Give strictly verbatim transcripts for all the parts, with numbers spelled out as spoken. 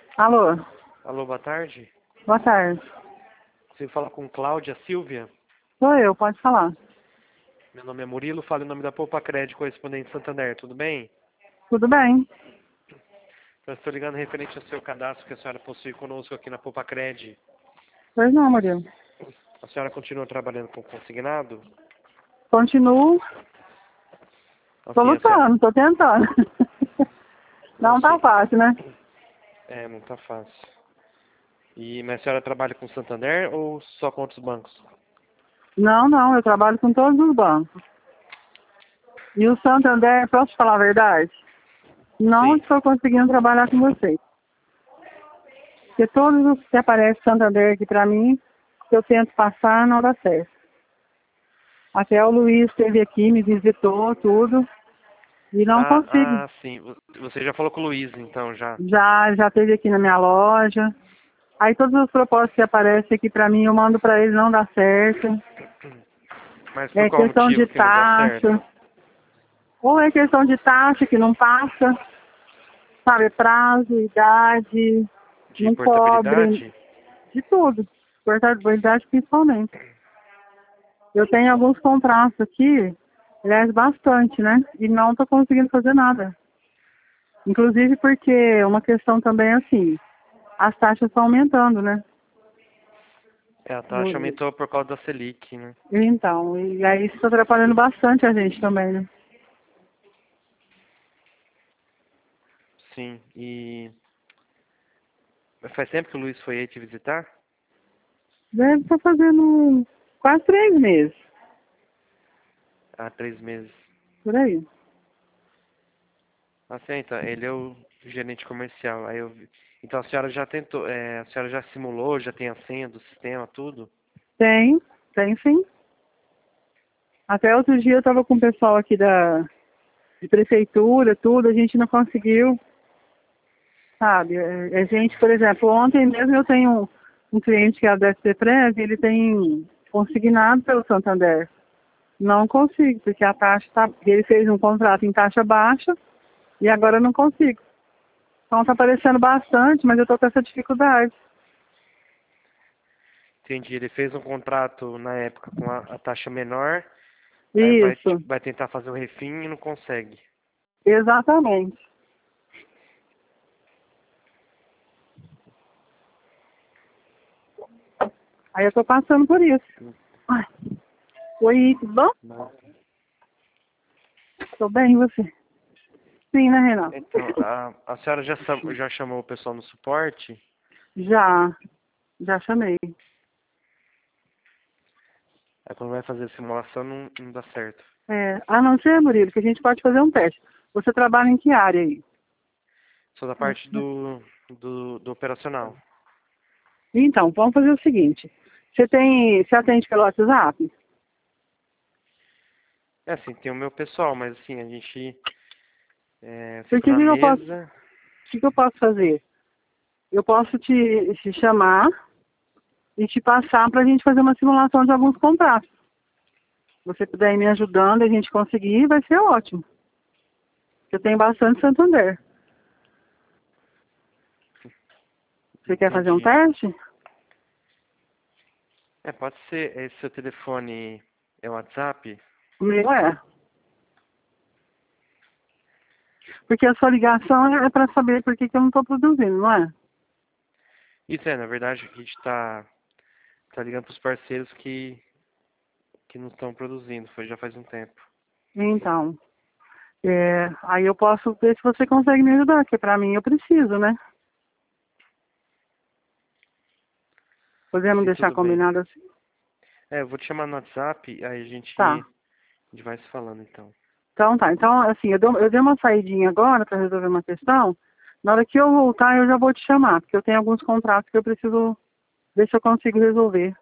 Alô, Alô, boa tarde. boa tarde. Você fala com Cláudia Silvia? Sou eu, pode falar. Meu nome é Murilo, falo em nome da Poupa Crédito, correspondente Santander, tudo bem? Tudo bem? Eu estou ligando referente ao seu cadastro que a senhora possui conosco aqui na Poupa Crédito. Pois não, Murilo. A senhora continua trabalhando com consignado? Continuo, tô Ok, a senhora... lutando, tô tentando. Não Não tá sei. fácil, né? É, não tá fácil. E, mas a senhora trabalha com Santander ou só com outros bancos? Não, não, eu trabalho com todos os bancos. E o Santander, posso te falar a verdade? Não Sim. estou conseguindo trabalhar com vocês. Porque todos os que aparecem Santander aqui pra mim, que eu tento passar, não dá certo. Até o Luiz esteve aqui, me visitou, tudo, e não consigo. Ah, ah, sim. Você já falou com o Luiz, então, já. Já, já esteve aqui na minha loja. Aí todos os propósitos que aparecem aqui pra mim, eu mando pra ele, não dá certo. Mas por É qual questão de motivo que não dá taxa. certo? Ou é questão de taxa que não passa, sabe? Prazo, idade, De não cobre, portabilidade? de tudo. Portabilidade principalmente. Eu tenho alguns contratos aqui, aliás, bastante, né? E não tô conseguindo fazer nada. Inclusive porque uma questão também é assim, as taxas estão aumentando, né? É, a taxa aumentou por causa da Selic, né? Então, e aí isso está atrapalhando bastante a gente também, né? Sim, e mas faz tempo que o Luiz foi aí te visitar? Deve estar fazendo quase três meses, Há três meses. por aí. Ah, sim, então, ele é o gerente comercial. Aí eu vi. Então a senhora já tentou, é, a senhora já simulou, já tem a senha do sistema, tudo? Tem, tem sim. Até outro dia eu estava com o pessoal aqui da de prefeitura, tudo, a gente não conseguiu, sabe? É, A gente, por exemplo, ontem mesmo eu tenho um, um cliente que é da S P Prev, ele tem consignado pelo Santander. Não consigo, porque a taxa tá, ele fez um contrato em taxa baixa e agora eu não consigo. Então tá aparecendo bastante, mas eu tô com essa dificuldade. Entendi. Ele fez um contrato na época com a, a taxa menor, aí vai, Isso, vai tentar fazer o refim e não consegue. exatamente. Aí eu tô passando por isso. Ai, oi, tudo bom? Não. Tô bem, e você? Sim, né, Renato? Então, a, a senhora já, sam- já chamou o pessoal no suporte? Já, já chamei. Aí quando vai fazer a simulação não, não dá certo. É, a não ser, Murilo, que a gente pode fazer um teste. Você trabalha em que área aí? Só da parte do, do, do operacional. Então, vamos fazer o seguinte. Você tem, você atende pelo WhatsApp? É assim, tem o meu pessoal, mas assim, a gente é, fica Porque o na que eu posso, o mesa. que eu posso fazer? Eu posso te, te chamar e te passar para a gente fazer uma simulação de alguns contratos. Se você puder ir me ajudando e a gente conseguir, vai ser ótimo. Eu tenho bastante Santander. Você quer fazer um Entendi. teste? É, pode ser. Esse seu telefone é o WhatsApp? O meu é. Porque a sua ligação é para saber por que, que eu não estou produzindo, não é? Isso é, na verdade, a gente tá, tá ligando pros parceiros que, que não estão produzindo. Foi já faz um tempo. Então, é, aí eu posso ver se você consegue me ajudar, porque para mim eu preciso, né? Podemos Sim, deixar tudo bem. combinado assim? É, eu vou te chamar no WhatsApp, aí a gente, Tá. a gente vai se falando então. Então tá. Então, assim, eu, dou, eu dei uma saidinha agora para resolver uma questão. Na hora que eu voltar, eu já vou te chamar, porque eu tenho alguns contratos que eu preciso ver se eu consigo resolver.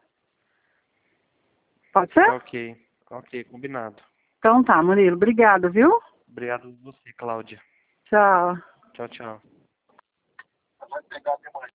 Pode ser? Tá ok. Ok, combinado. Então tá, Murilo. Obrigada, viu? Obrigado a você, Cláudia. Tchau. Tchau, tchau.